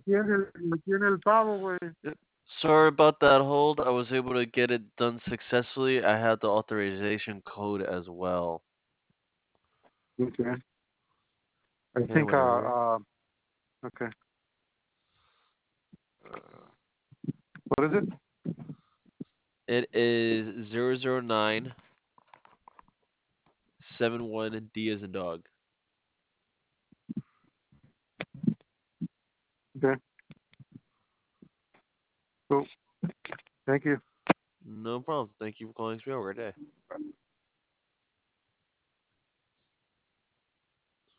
lo tiene el pavo, güey. Sorry about that hold. I was able to get it done successfully. I had the authorization code as well. Okay. I Okay, think, whenever. okay. What is it? It is 00971 D as in dog. Okay. Cool. Thank you. No problem. Thank you for calling XP. Have a great day.